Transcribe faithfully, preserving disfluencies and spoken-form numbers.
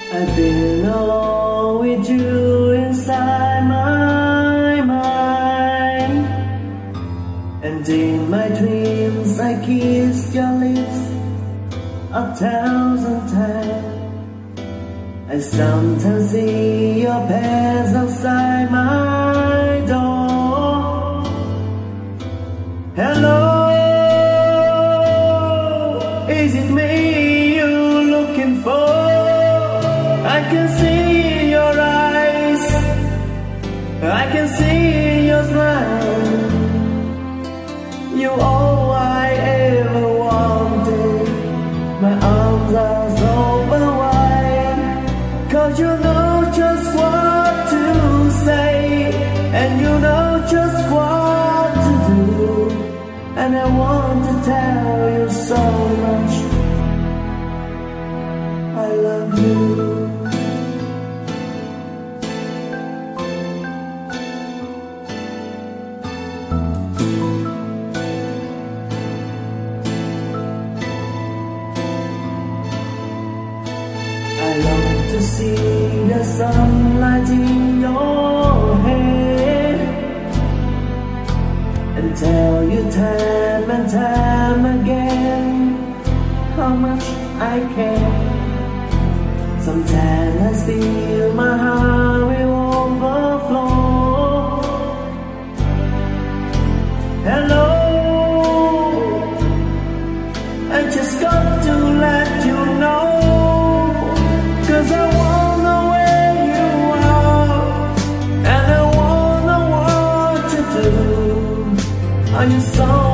I've been alone with you inside my mind, and in my dreams I kissed your lips a thousand times. I sometimes see your past outside my door. Hello, is it me you're looking for? I can see your eyes, I can see your smile. You're all I ever wanted. My arms are open wide, 'cause you know just what to say, and you know just what to do. And I want to tell you so much I love you. I long to see the sunlight in your hair, and tell you time and time again how much I care. Sometimes I feel my heart will overflow. Hello, I just got to let you know, 'cause I wanna where you are, and I wanna what you do. Are you so